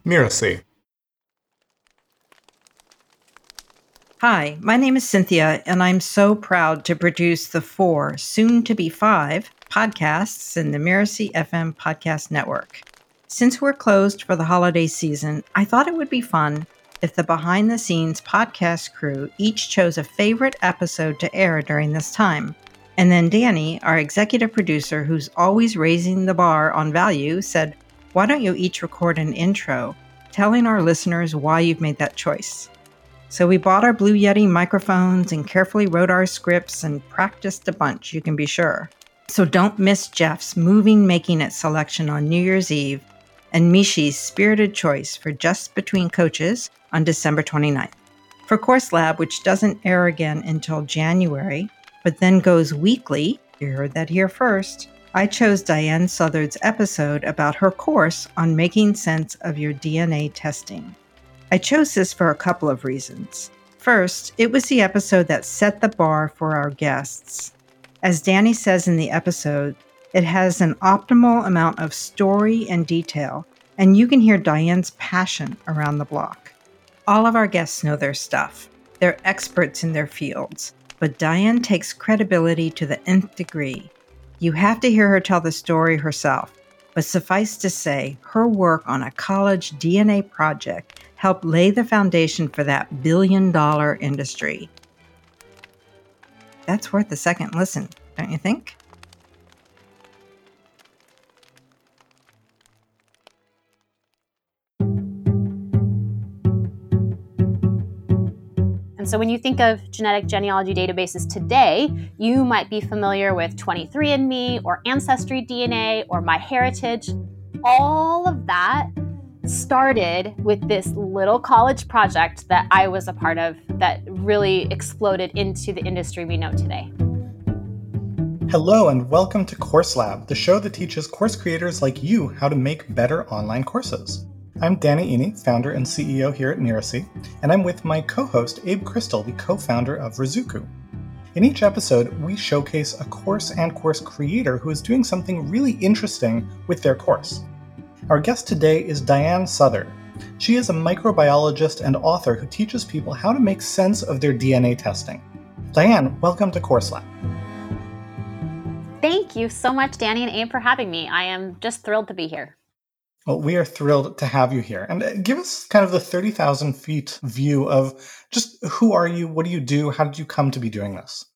Miracy. Hi, my name is Cynthia, and I'm so proud to produce the 4, soon to be 5, podcasts in the Miracy FM Podcast Network. Since we're closed for the holiday season, I thought it would be fun if the behind the scenes podcast crew each chose a favorite episode to air during this time. And then Danny, our executive producer, who's always raising the bar on value, said, "Why don't you each record an intro telling our listeners why you've made that choice?" So we bought our Blue Yeti microphones and carefully wrote our scripts and practiced a bunch, you can be sure. So don't miss Jeff's moving Making It selection on New Year's Eve and Mishi's spirited choice for Just Between Coaches on December 29th. For Course Lab, which doesn't air again until January, but then goes weekly, you heard that here first, I chose Diane Southard's episode about her course on making sense of your DNA testing. I chose this for a couple of reasons. First, it was the episode that set the bar for our guests. As Danny says in the episode, it has an optimal amount of story and detail, and you can hear Diane's passion around the block. All of our guests know their stuff. They're experts in their fields, but Diane takes credibility to the nth degree. You have to hear her tell the story herself, but suffice to say, her work on a college DNA project helped lay the foundation for that billion-dollar industry. That's worth a second listen, don't you think? And so when you think of genetic genealogy databases today, you might be familiar with 23andMe or Ancestry DNA or MyHeritage. All of that started with this little college project that I was a part of that really exploded into the industry we know today. Hello and welcome to Course Lab, the show that teaches course creators like you how to make better online courses. I'm Danny Iny, founder and CEO here at Miracy, and I'm with my co-host Abe Crystal, the co-founder of Rizuku. In each episode, we showcase a course and course creator who is doing something really interesting with their course. Our guest today is Diane Southard. She is a microbiologist and author who teaches people how to make sense of their DNA testing. Diane, welcome to Course Lab. Thank you so much, Danny and Abe, for having me. I am just thrilled to be here. Well, we are thrilled to have you here. And give us kind of the 30,000 feet view of just who are you, what do you do, how did you come to be doing this?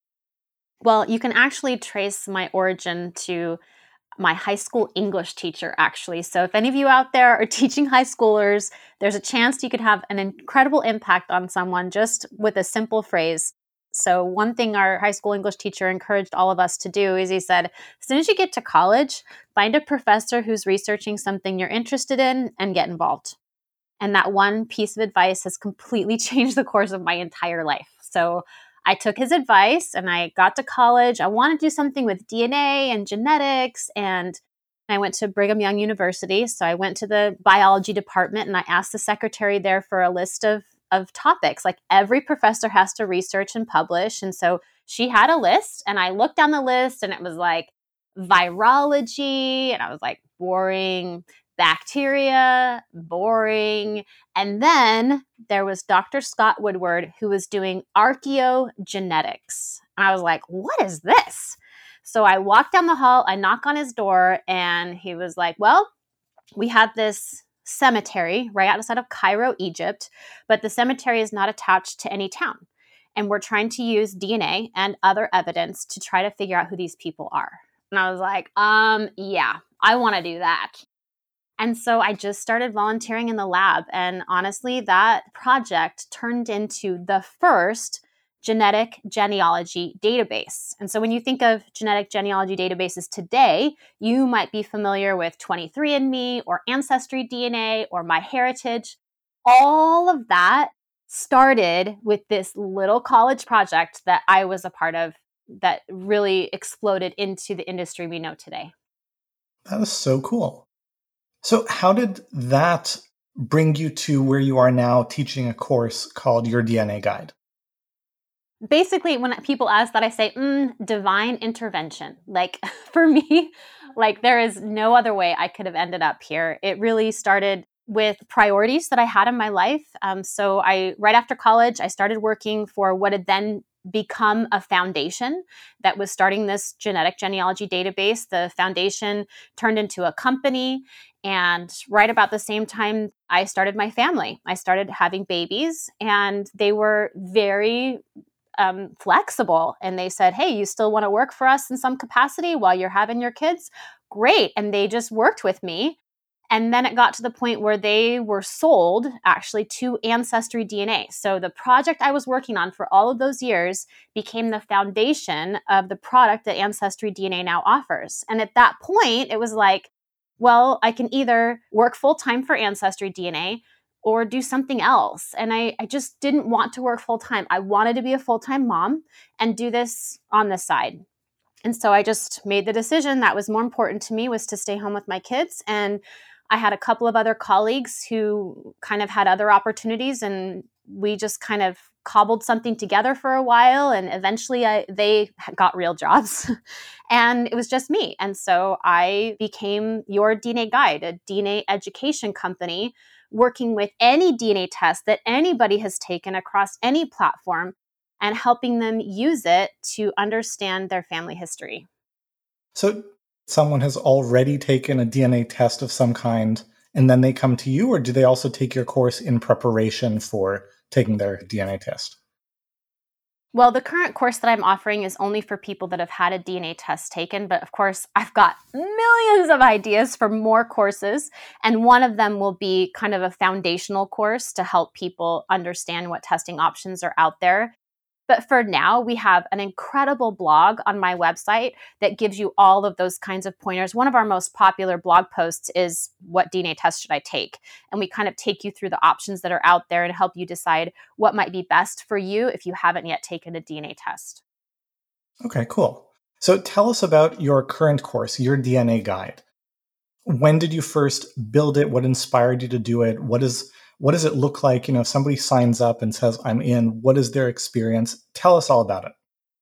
Well, you can actually trace my origin to my high school English teacher, actually. So if any of you out there are teaching high schoolers, there's a chance you could have an incredible impact on someone just with a simple phrase. So one thing our high school English teacher encouraged all of us to do is he said, as soon as you get to college, find a professor who's researching something you're interested in and get involved. And that one piece of advice has completely changed the course of my entire life. So I took his advice and I got to college. I wanted to do something with DNA and genetics, and I went to Brigham Young University. So I went to the biology department and I asked the secretary there for a list of topics. Like every professor has to research and publish. And so she had a list and I looked down the list and it was like virology. And I was like, boring. Bacteria, boring. And then there was Dr. Scott Woodward, who was doing archaeogenetics. And I was like, what is this? So I walked down the hall, I knock on his door, and he was like, well, we have this cemetery right outside of Cairo, Egypt, but the cemetery is not attached to any town. And we're trying to use DNA and other evidence to try to figure out who these people are. And I was like, yeah, I want to do that. And so I just started volunteering in the lab. And honestly, that project turned into the first genetic genealogy database. And so when you think of genetic genealogy databases today, you might be familiar with 23andMe or Ancestry DNA or MyHeritage. All of that started with this little college project that I was a part of that really exploded into the industry we know today. That is so cool. So how did that bring you to where you are now teaching a course called Your DNA Guide? Basically, when people ask that, I say, divine intervention. Like for me, like there is no other way I could have ended up here. It really started with priorities that I had in my life. So right after college, I started working for what had then become a foundation that was starting this genetic genealogy database. The foundation turned into a company. And right about the same time, I started my family. I started having babies, and they were very flexible. And they said, hey, you still want to work for us in some capacity while you're having your kids? Great. And they just worked with me. And then it got to the point where they were sold actually to Ancestry DNA. So the project I was working on for all of those years became the foundation of the product that Ancestry DNA now offers. And at that point, it was like, well, I can either work full-time for Ancestry DNA or do something else. And I just didn't want to work full-time. I wanted to be a full-time mom and do this on the side. And so I just made the decision that was more important to me was to stay home with my kids. And I had a couple of other colleagues who kind of had other opportunities, and we just kind of cobbled something together for a while. And eventually they got real jobs and it was just me. And so I became Your DNA Guide, a DNA education company working with any DNA test that anybody has taken across any platform and helping them use it to understand their family history. So someone has already taken a DNA test of some kind, and then they come to you, or do they also take your course in preparation for taking their DNA test? Well, the current course that I'm offering is only for people that have had a DNA test taken. But of course, I've got millions of ideas for more courses. And one of them will be kind of a foundational course to help people understand what testing options are out there. But for now, we have an incredible blog on my website that gives you all of those kinds of pointers. One of our most popular blog posts is what DNA test should I take? And we kind of take you through the options that are out there and help you decide what might be best for you if you haven't yet taken a DNA test. Okay, cool. So tell us about your current course, Your DNA Guide. When did you first build it? What inspired you to do it? What does it look like? If somebody signs up and says, I'm in, what is their experience? Tell us all about it.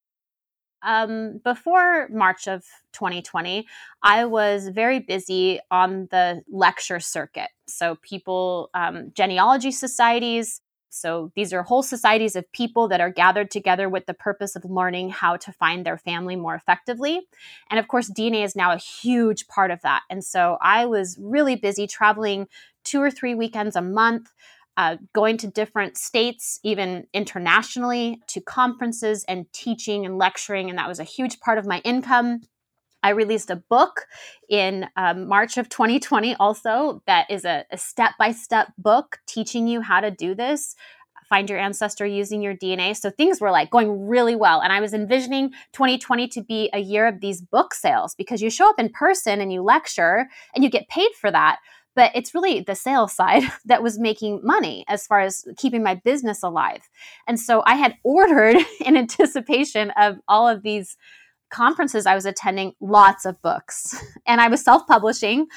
Before March of 2020, I was very busy on the lecture circuit. So people, genealogy societies. So these are whole societies of people that are gathered together with the purpose of learning how to find their family more effectively. And of course, DNA is now a huge part of that. And so I was really busy traveling 2 or 3 weekends a month, going to different states, even internationally, to conferences and teaching and lecturing. And that was a huge part of my income. I released a book in March of 2020 also that is a step-by-step book teaching you how to do this. Find your ancestor using your DNA. So things were like going really well. And I was envisioning 2020 to be a year of these book sales because you show up in person and you lecture and you get paid for that. But it's really the sales side that was making money as far as keeping my business alive. And so I had ordered in anticipation of all of these conferences I was attending lots of books, and I was self-publishing.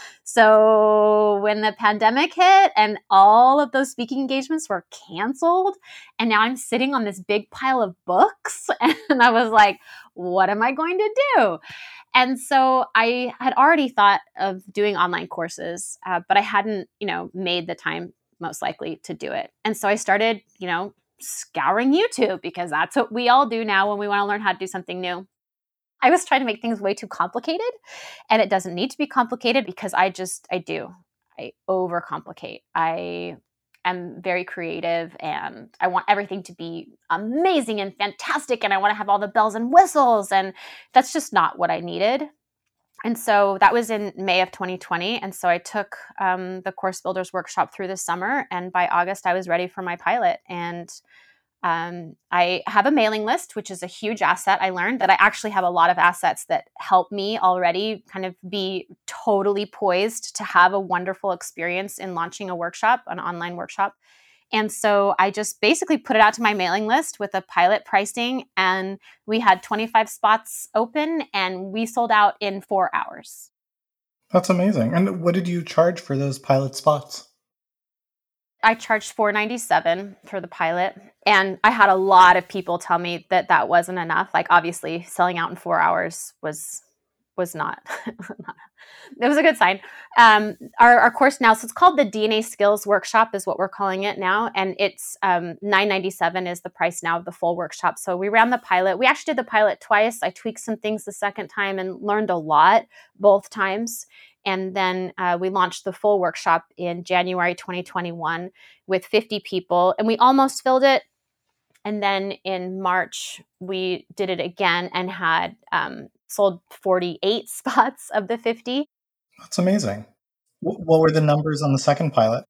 So when the pandemic hit and all of those speaking engagements were canceled, and now I'm sitting on this big pile of books, and I was like, what am I going to do? And so I had already thought of doing online courses, but I hadn't, made the time most likely to do it. And so I started, scouring YouTube because that's what we all do now when we want to learn how to do something new. I was trying to make things way too complicated, and it doesn't need to be complicated because I overcomplicate. I am very creative and I want everything to be amazing and fantastic, and I want to have all the bells and whistles, and that's just not what I needed. And so that was in May of 2020. And so I took the Course Builders Workshop through the summer, and by August I was ready for my pilot. And I have a mailing list, which is a huge asset. I learned that I actually have a lot of assets that help me already kind of be totally poised to have a wonderful experience in launching a workshop, an online workshop. And so I just basically put it out to my mailing list with a pilot pricing, and we had 25 spots open and we sold out in 4 hours. That's amazing. And what did you charge for those pilot spots? I charged $497 for the pilot, and I had a lot of people tell me that that wasn't enough. Like, obviously, selling out in 4 hours was was not. It was a good sign. Our course now, so it's called the DNA Skills Workshop is what we're calling it now. And it's $997 is the price now of the full workshop. So we ran the pilot. We actually did the pilot twice. I tweaked some things the second time and learned a lot both times. And then we launched the full workshop in January 2021 with 50 people. And we almost filled it. And then in March, we did it again and had sold 48 spots of the 50. That's amazing. What were the numbers on the second pilot?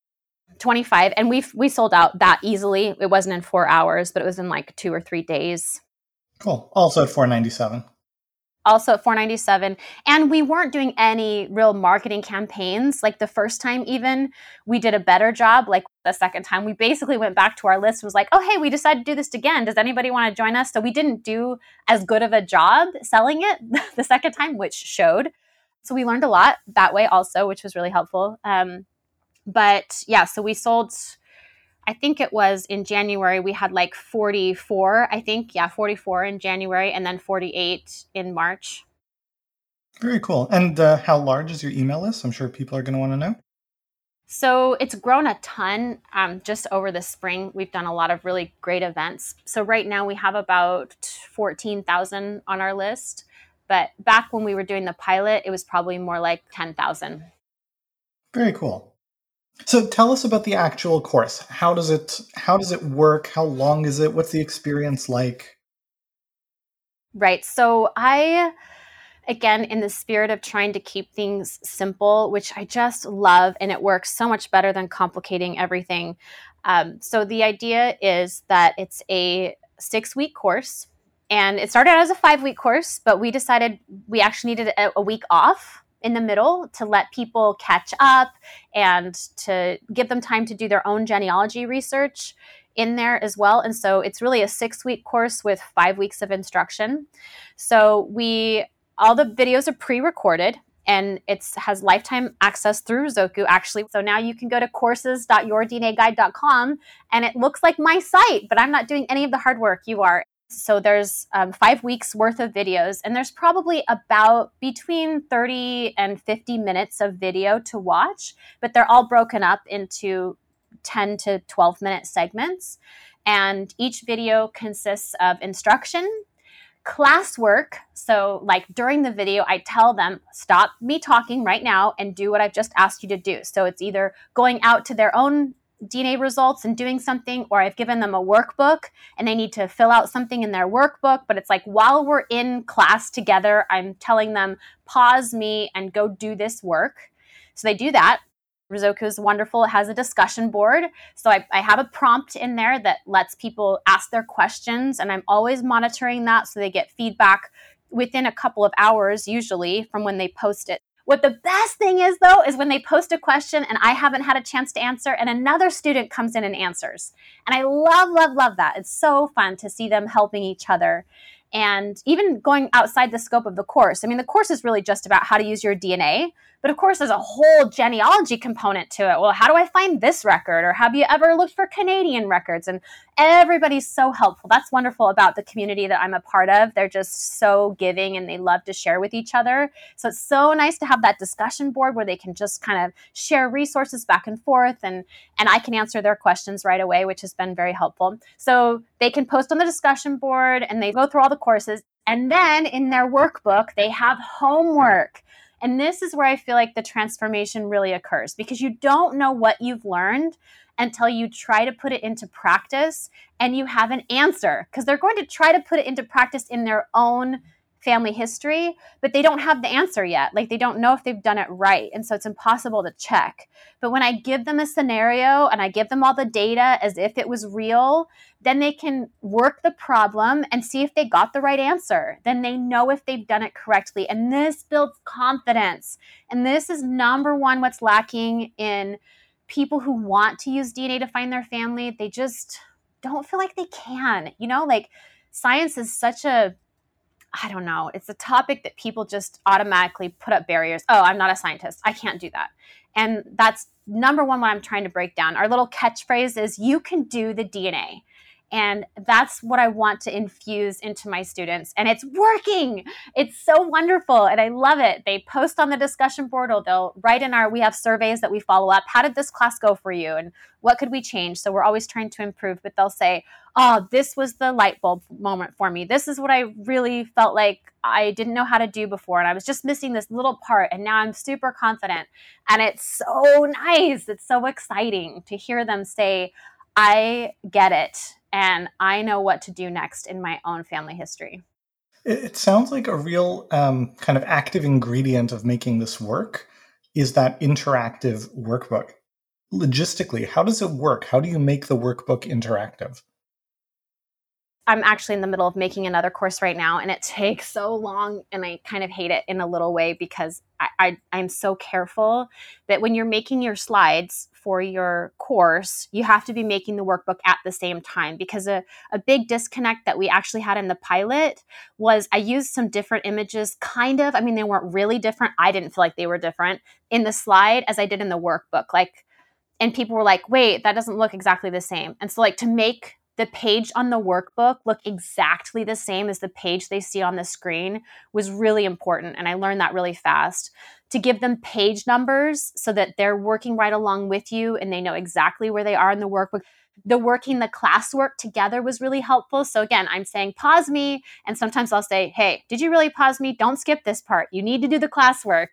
25. And we sold out that easily. It wasn't in 4 hours, but it was in like 2 or 3 days. Cool. Also at $497. Also at $497. And we weren't doing any real marketing campaigns. Like the first time even, we did a better job. Like the second time, we basically went back to our list, was like, oh, hey, we decided to do this again. Does anybody want to join us? So we didn't do as good of a job selling it the second time, which showed. So we learned a lot that way also, which was really helpful. But yeah, so we sold, I think it was in January, we had like 44, I think. Yeah, 44 in January and then 48 in March. Very cool. And how large is your email list? I'm sure people are going to want to know. So it's grown a ton just over the spring. We've done a lot of really great events. So right now we have about 14,000 on our list. But back when we were doing the pilot, it was probably more like 10,000. Very cool. So tell us about the actual course. How does it work? How long is it? What's the experience like? Right. So again, in the spirit of trying to keep things simple, which I just love, and it works so much better than complicating everything. So the idea is that it's a 6-week course. And it started out as a 5-week course, but we decided we actually needed a week off in the middle to let people catch up and to give them time to do their own genealogy research in there as well. And so it's really a 6-week course with 5 weeks of instruction. So all the videos are pre-recorded and it has lifetime access through Roku actually. So now you can go to courses.yourdnaguide.com and it looks like my site, but I'm not doing any of the hard work. You are. So there's 5 weeks worth of videos, and there's probably about between 30 and 50 minutes of video to watch, but they're all broken up into 10 to 12 minute segments. And each video consists of instruction, classwork. So like during the video, I tell them, stop me talking right now and do what I've just asked you to do. So it's either going out to their own DNA results and doing something, or I've given them a workbook and they need to fill out something in their workbook. But it's like while we're in class together, I'm telling them, pause me and go do this work. So they do that. Roku is wonderful. It has a discussion board. So I have a prompt in there that lets people ask their questions. And I'm always monitoring that so they get feedback within a couple of hours, usually from when they post it. What the best thing is, though, is when they post a question and I haven't had a chance to answer and another student comes in and answers. And I love, love, love that. It's so fun to see them helping each other. And even going outside the scope of the course. I mean, the course is really just about how to use your DNA, but of course, there's a whole genealogy component to it. Well, how do I find this record? Or have you ever looked for Canadian records? And everybody's so helpful. That's wonderful about the community that I'm a part of. They're just so giving and they love to share with each other. So it's so nice to have that discussion board where they can just kind of share resources back and forth and I can answer their questions right away, which has been very helpful. So they can post on the discussion board and they go through all the courses. And then in their workbook, they have homework. And this is where I feel like the transformation really occurs because you don't know what you've learned until you try to put it into practice and you have an answer because they're going to try to put it into practice in their own family history, but they don't have the answer yet. Like they don't know if they've done it right. And so it's impossible to check. But when I give them a scenario and I give them all the data as if it was real, then they can work the problem and see if they got the right answer. Then they know if they've done it correctly. And this builds confidence. And this is number one, what's lacking in people who want to use DNA to find their family. They just don't feel like they can, like science is such I don't know. It's a topic that people just automatically put up barriers. Oh, I'm not a scientist. I can't do that. And that's number one what I'm trying to break down. Our little catchphrase is you can do the DNA. And that's what I want to infuse into my students. And it's working. It's so wonderful. And I love it. They post on the discussion board, or they'll write in we have surveys that we follow up. How did this class go for you? And what could we change? So we're always trying to improve, but they'll say, oh, this was the light bulb moment for me. This is what I really felt like I didn't know how to do before. And I was just missing this little part. And now I'm super confident. And it's so nice. It's so exciting to hear them say, I get it. And I know what to do next in my own family history. It sounds like a real kind of active ingredient of making this work is that interactive workbook. Logistically, how does it work? How do you make the workbook interactive? I'm actually in the middle of making another course right now, and it takes so long, and I kind of hate it in a little way because I'm so careful that when you're making your slides for your course, you have to be making the workbook at the same time, because a big disconnect that we actually had in the pilot was I used some different images, kind of. I mean, they weren't really different. I didn't feel like they were different in the slide as I did in the workbook. And people were like, wait, that doesn't look exactly the same. And so to make the page on the workbook look exactly the same as the page they see on the screen was really important. And I learned that really fast. To give them page numbers so that they're working right along with you and they know exactly where they are in the workbook. The working the classwork together was really helpful. So again, I'm saying pause me. And sometimes I'll say, hey, did you really pause me? Don't skip this part. You need to do the classwork,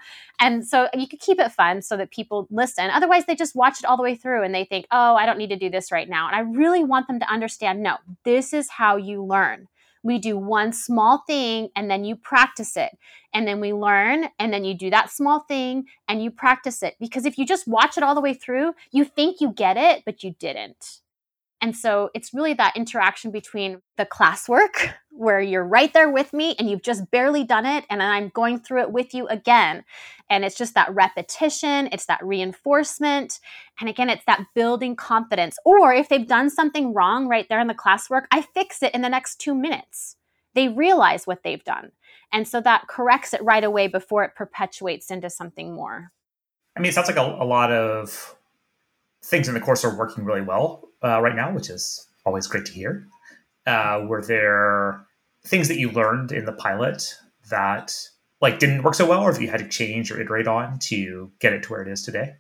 And so you could keep it fun so that people listen. Otherwise, they just watch it all the way through and they think, oh, I don't need to do this right now. And I really want them to understand, no, this is how you learn. We do one small thing and then you practice it. And then we learn and then you do that small thing and you practice it. Because if you just watch it all the way through, you think you get it, but you didn't. And so it's really that interaction between the classwork where you're right there with me and you've just barely done it. And then I'm going through it with you again. And it's just that repetition. It's that reinforcement. And again, it's that building confidence. Or if they've done something wrong right there in the classwork, I fix it in the next 2 minutes. They realize what they've done. And so that corrects it right away before it perpetuates into something more. I mean, it sounds like a lot of things in the course are working really well right now, which is always great to hear. Were there things that you learned in the pilot that didn't work so well, or if you had to change or iterate on to get it to where it is today?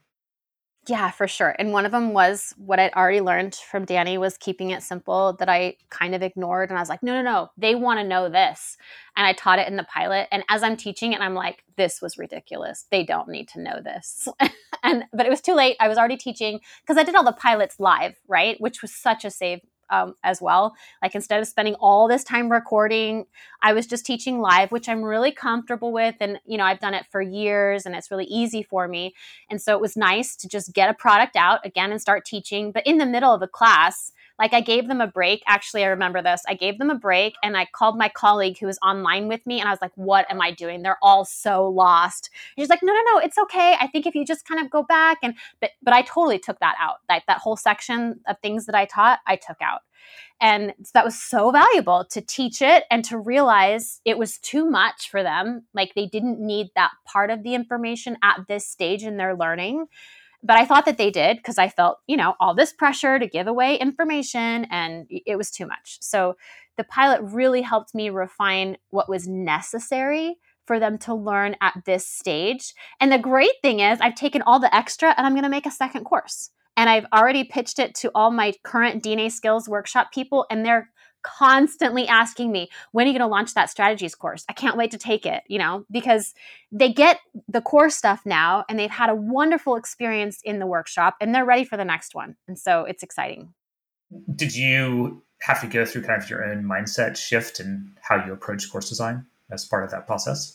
Yeah, for sure. And one of them was what I'd already learned from Danny was keeping it simple that I kind of ignored. And I was like, no, they want to know this. And I taught it in the pilot. And as I'm teaching it, I'm like, this was ridiculous. They don't need to know this. But it was too late. I was already teaching because I did all the pilots live, right? Which was such a save as well. Instead of spending all this time recording, I was just teaching live, which I'm really comfortable with. And, I've done it for years and it's really easy for me. And so it was nice to just get a product out again and start teaching. But in the middle of the class, I gave them a break. Actually, I remember this. I gave them a break and I called my colleague who was online with me and I was like, what am I doing? They're all so lost. And she's like, no, it's okay. I think if you just kind of go back but I totally took that out. That whole section of things that I taught, I took out. And that was so valuable to teach it and to realize it was too much for them. They didn't need that part of the information at this stage in their learning. But I thought that they did because I felt, all this pressure to give away information and it was too much. So the pilot really helped me refine what was necessary for them to learn at this stage. And the great thing is I've taken all the extra and I'm going to make a second course. And I've already pitched it to all my current DNA Skills Workshop people, and they're constantly asking me, when are you going to launch that strategies course? I can't wait to take it, because they get the core stuff now and they've had a wonderful experience in the workshop and they're ready for the next one. And so it's exciting. Did you have to go through kind of your own mindset shift in how you approach course design as part of that process?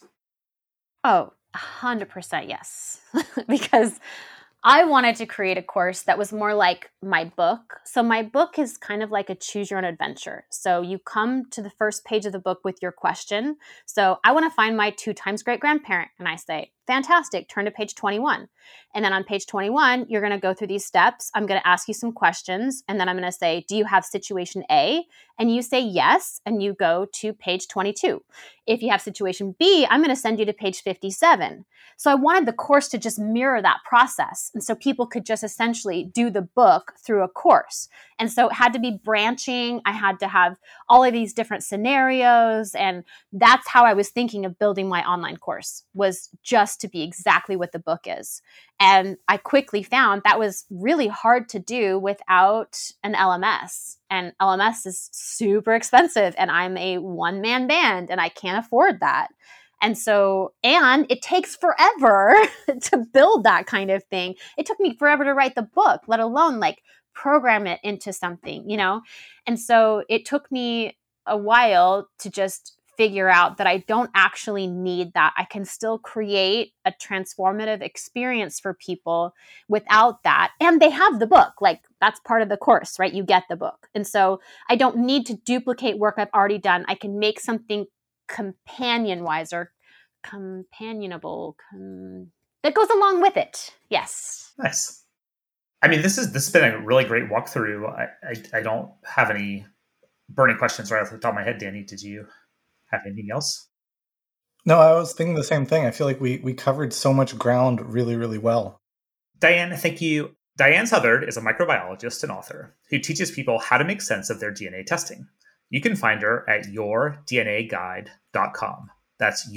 Oh, 100% yes. Because I wanted to create a course that was more like my book. So my book is kind of like a choose your own adventure. So you come to the first page of the book with your question. So I want to find my 2 times great grandparent. And I say, Fantastic. Turn to page 21. And then on page 21, you're going to go through these steps. I'm going to ask you some questions. And then I'm going to say, do you have situation A? And you say yes. And you go to page 22. If you have situation B, I'm going to send you to page 57. So I wanted the course to just mirror that process. And so people could just essentially do the book through a course. And so it had to be branching. I had to have all of these different scenarios. And that's how I was thinking of building my online course, was just to be exactly what the book is. And I quickly found that was really hard to do without an LMS. And LMS is super expensive. And I'm a one-man band and I can't afford that. And it takes forever to build that kind of thing. It took me forever to write the book, let alone like program it into something, you know? And so it took me a while to just figure out that I don't actually need that. I can still create a transformative experience for people without that. And they have the book, like that's part of the course, right? You get the book. And so I don't need to duplicate work I've already done. I can make something companion-wise or companionable that goes along with it. Yes. Nice. I mean, this has been a really great walkthrough. I don't have any burning questions right off the top of my head. Danny, did you have anything else? No, I was thinking the same thing. I feel like we covered so much ground really, really well. Diane, thank you. Diane Southard is a microbiologist and author who teaches people how to make sense of their DNA testing. You can find her at yourdnaguide.com. That's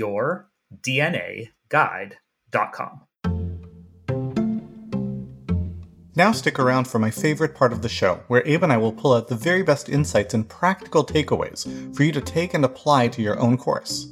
yourdnaguide.com. Now stick around for my favorite part of the show, where Abe and I will pull out the very best insights and practical takeaways for you to take and apply to your own course.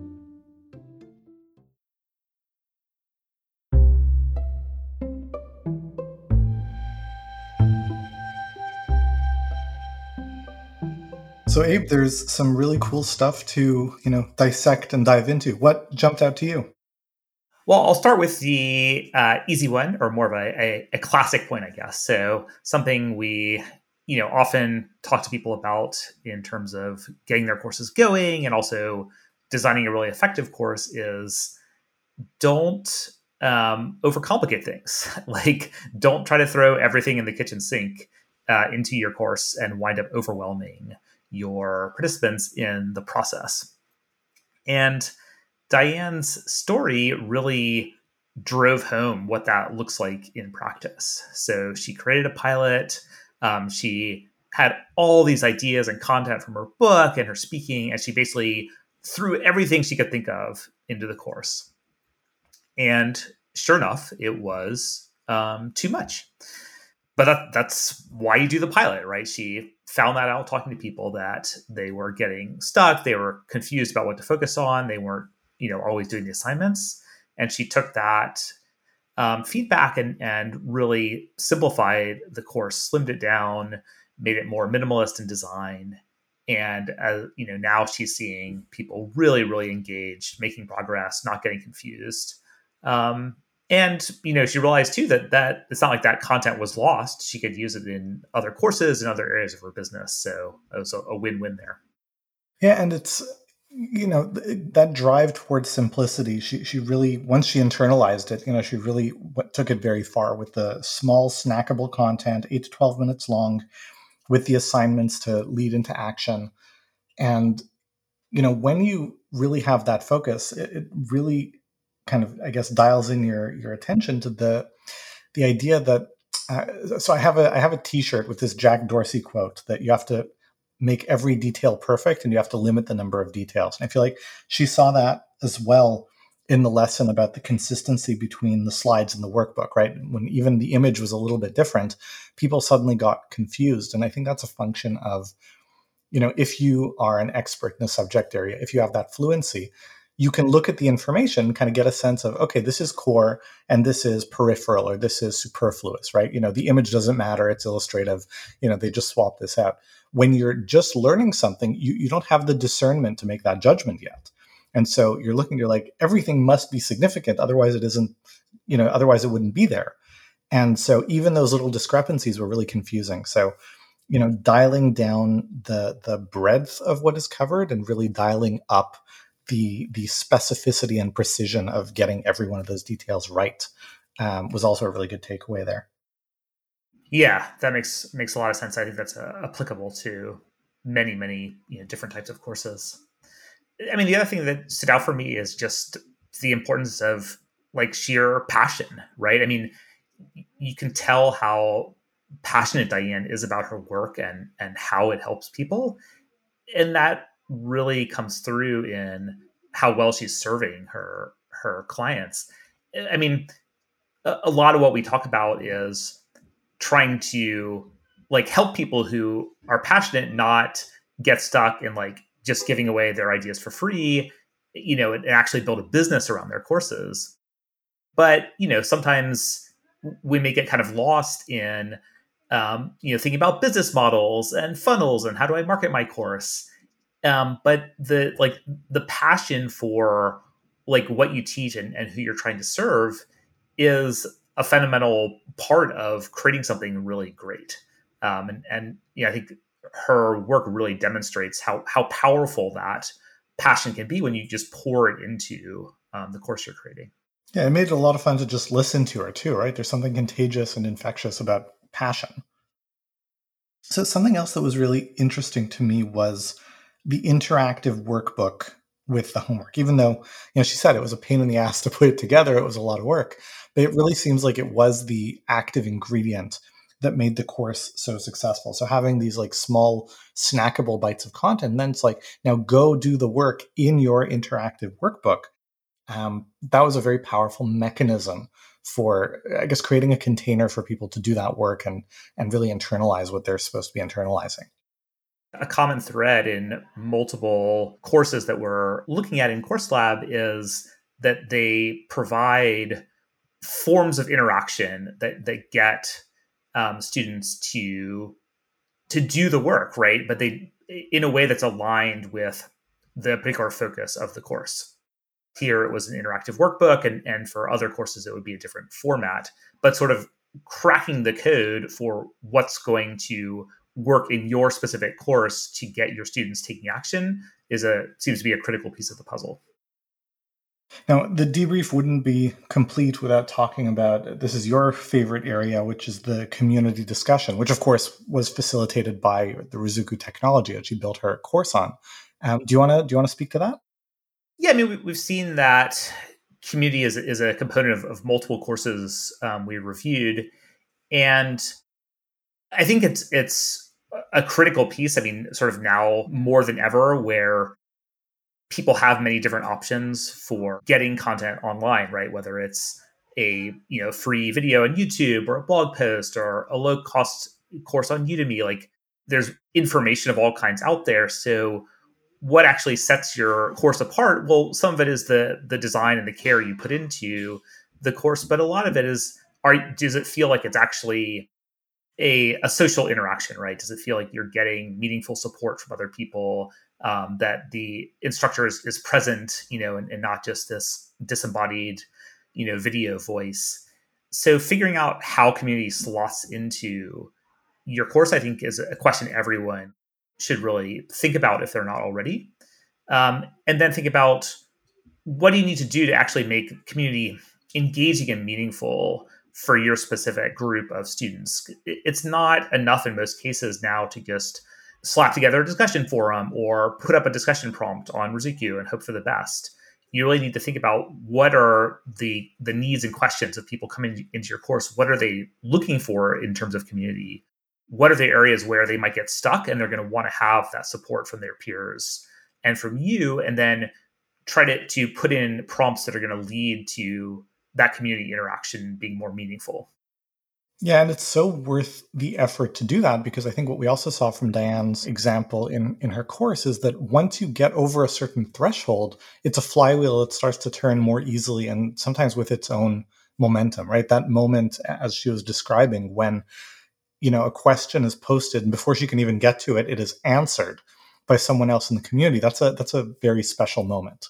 So Abe, there's some really cool stuff to, dissect and dive into. What jumped out to you? Well, I'll start with the easy one, or more of a classic point, I guess. So something we, often talk to people about in terms of getting their courses going and also designing a really effective course is don't overcomplicate things. Like, don't try to throw everything in the kitchen sink into your course and wind up overwhelming your participants in the process. And Diane's story really drove home what that looks like in practice. So she created a pilot. She had all these ideas and content from her book and her speaking, and she basically threw everything she could think of into the course. And sure enough, it was too much. But that's why you do the pilot, right? She found that out talking to people, that they were getting stuck. They were confused about what to focus on. They weren't, always doing the assignments. And she took that feedback and really simplified the course, slimmed it down, made it more minimalist in design. And now she's seeing people really, really engaged, making progress, not getting confused. And she realized too that it's not like that content was lost. She could use it in other courses and other areas of her business. So it was a win-win there. Yeah, and it's that drive towards simplicity. She really, once she internalized it, she really took it very far with the small snackable content, 8 to 12 minutes long, with the assignments to lead into action. And when you really have that focus, it really kind of, I guess, dials in your attention to the idea that so I have a T-shirt with this Jack Dorsey quote that you have to make every detail perfect and you have to limit the number of details. And I feel like she saw that as well in the lesson about the consistency between the slides and the workbook, right? When even the image was a little bit different, people suddenly got confused. And I think that's a function of, if you are an expert in a subject area, if you have that fluency, you can look at the information, kind of get a sense of, okay, this is core and this is peripheral or this is superfluous, right? The image doesn't matter. It's illustrative. They just swap this out. When you're just learning something, you don't have the discernment to make that judgment yet. And so you're like, everything must be significant. Otherwise it isn't, otherwise it wouldn't be there. And so even those little discrepancies were really confusing. So, dialing down the breadth of what is covered and really dialing up the specificity and precision of getting every one of those details right was also a really good takeaway there. Yeah, that makes a lot of sense. I think that's applicable to many different types of courses. I mean, the other thing that stood out for me is just the importance of like sheer passion, right? I mean, you can tell how passionate Diane is about her work and how it helps people, and that really comes through in how well she's serving her clients. I mean, a lot of what we talk about is trying to like help people who are passionate not get stuck in like just giving away their ideas for free, and actually build a business around their courses. But, sometimes we may get kind of lost in, thinking about business models and funnels and how do I market my course. But the passion for like what you teach and who you're trying to serve is a fundamental part of creating something really great. I think her work really demonstrates how powerful that passion can be when you just pour it into the course you're creating. Yeah, it made it a lot of fun to just listen to her too, right? There's something contagious and infectious about passion. So something else that was really interesting to me was the interactive workbook with the homework. Even though, she said it was a pain in the ass to put it together, it was a lot of work, but it really seems like it was the active ingredient that made the course so successful. So having these like small snackable bites of content, and then it's like, now go do the work in your interactive workbook. That was a very powerful mechanism for, I guess, creating a container for people to do that work and really internalize what they're supposed to be internalizing. A common thread in multiple courses that we're looking at in Course Lab is that they provide forms of interaction that get students to do the work, right? But they in a way that's aligned with the particular focus of the course. Here it was an interactive workbook, and for other courses it would be a different format. But sort of cracking the code for what's going to work in your specific course to get your students taking action seems to be a critical piece of the puzzle. Now, the debrief wouldn't be complete without talking about, this is your favorite area, which is the community discussion, which of course was facilitated by the Ruzuku technology that she built her course on. Do you want to speak to that? Yeah, I mean, we've seen that community is a component of multiple courses we reviewed, and I think it's a critical piece. I mean, sort of now more than ever, where people have many different options for getting content online, right? Whether it's a free video on YouTube or a blog post or a low cost course on Udemy, like there's information of all kinds out there. So what actually sets your course apart? Well, some of it is the design and the care you put into the course, but a lot of it is, does it feel like it's actually a social interaction, right? Does it feel like you're getting meaningful support from other people, that the instructor is present, and not just this disembodied, video voice. So figuring out how community slots into your course, I think, is a question everyone should really think about if they're not already. And then think about, what do you need to do to actually make community engaging and meaningful for your specific group of students. It's not enough in most cases now to just slap together a discussion forum or put up a discussion prompt on Ruzuku and hope for the best. You really need to think about, what are the needs and questions of people coming into your course. What are they looking for in terms of community? What are the areas where they might get stuck and they're going to want to have that support from their peers and from you, and then try to put in prompts that are going to lead to that community interaction being more meaningful. Yeah, and it's so worth the effort to do that, because I think what we also saw from Diane's example in her course is that once you get over a certain threshold, it's a flywheel that starts to turn more easily and sometimes with its own momentum, right? That moment, as she was describing, when a question is posted and before she can even get to it, it is answered by someone else in the community. That's a very special moment.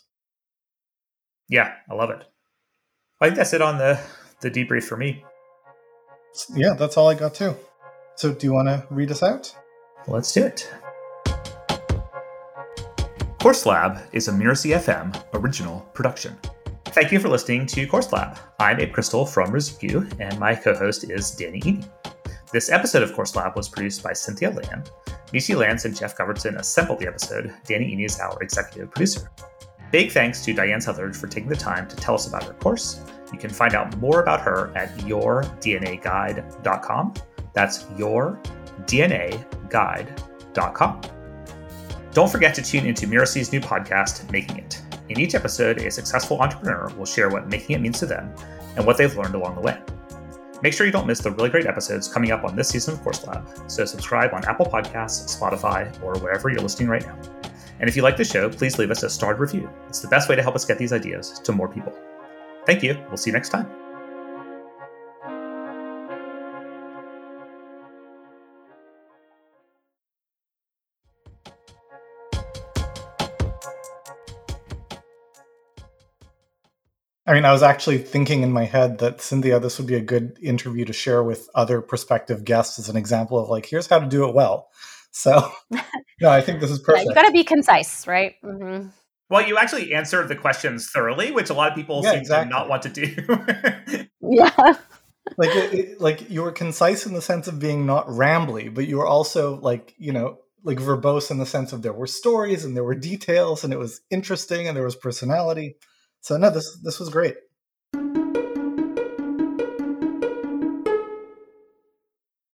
Yeah, I love it. I think that's it on the debrief for me. Yeah, that's all I got too. So do you want to read us out? Let's do it. Course Lab is a Mirasee FM original production. Thank you for listening to Course Lab. I'm Abe Crystal from Rizuku, and my co-host is Danny Iny. This episode of Course Lab was produced by Cynthia Lan. Missy Lance and Jeff Govertson assembled the episode. Danny Iny is our executive producer. Big thanks to Diane Southridge for taking the time to tell us about her course. You can find out more about her at yourdnaguide.com. That's yourdnaguide.com. Don't forget to tune into Mirasee's new podcast, Making It. In each episode, a successful entrepreneur will share what making it means to them and what they've learned along the way. Make sure you don't miss the really great episodes coming up on this season of Course Lab, so subscribe on Apple Podcasts, Spotify, or wherever you're listening right now. And if you like the show, please leave us a starred review. It's the best way to help us get these ideas to more people. Thank you. We'll see you next time. I mean, I was actually thinking in my head that, Cynthia, this would be a good interview to share with other prospective guests as an example of like, here's how to do it well. So, no, I think this is perfect. You got to be concise, right? Mm-hmm. Well, you actually answered the questions thoroughly, which a lot of people seem to not want to do. Yeah. Like you were concise in the sense of being not rambly, but you were also like verbose in the sense of there were stories and there were details and it was interesting and there was personality. So no, this was great.